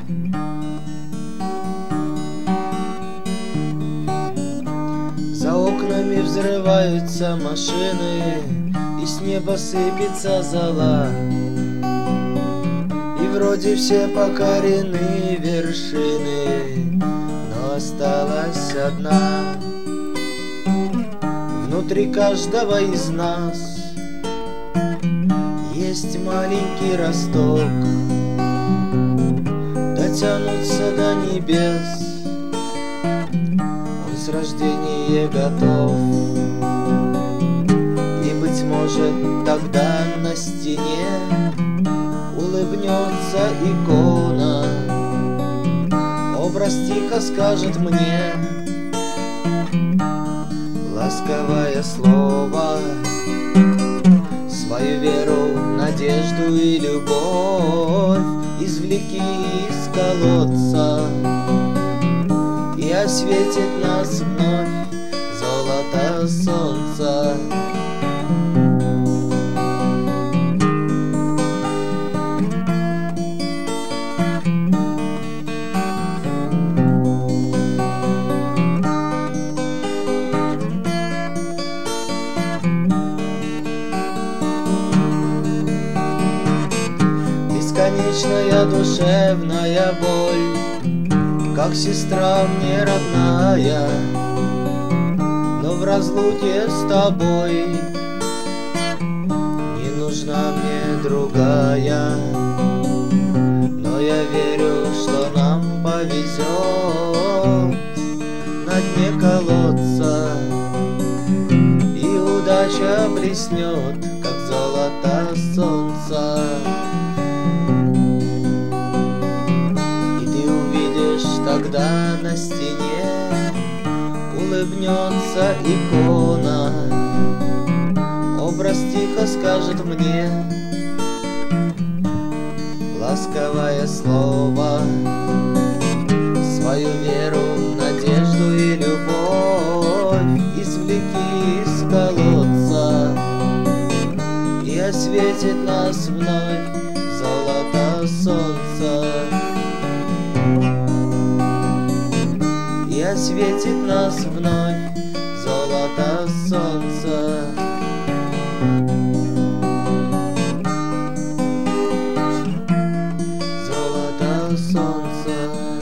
За окнами взрываются машины, и с неба сыпется зола. И вроде все покорены вершины, но осталась одна. Внутри каждого из нас есть маленький росток, дотянуться до небес он с рождения готов. И, быть может, тогда на стене улыбнется икона, образ тихо скажет мне ласковое слово, свою веру, надежду и любовь извлеки из колодца, и осветит нас вновь золото солнца. Бесконечная душевная боль, как сестра мне родная, но в разлуке с тобой не нужна мне другая. Но я верю, что нам повезет на дне колодца, и удача блеснет, как золото солнца. Тогда на стене улыбнется икона, образ тихо скажет мне ласковое слово, свою веру, надежду и любовь извлеки из колодца, и осветит нас вновь золото солнца. И осветит нас вновь золото солнца. Золото солнца.